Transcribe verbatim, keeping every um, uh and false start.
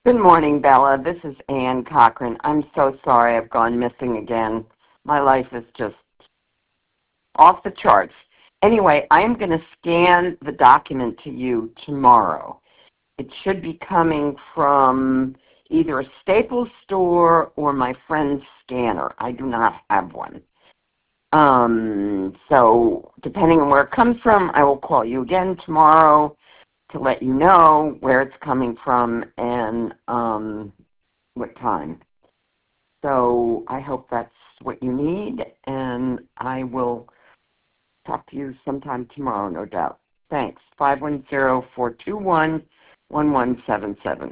Good morning, Bella. This is Ann Cochran. I'm so sorry I've gone missing again. My life is just off the charts. Anyway, I am going to scan the document to you tomorrow. It should be coming from either a Staples store or my friend's scanner. I do not have one. Um, so depending on where it comes from, I will call you again tomorrow to let you know where it's coming from and um, what time. So I hope that's what you need, and I will talk to you sometime tomorrow, no doubt. Thanks. five one zero, four two one, one one seven seven.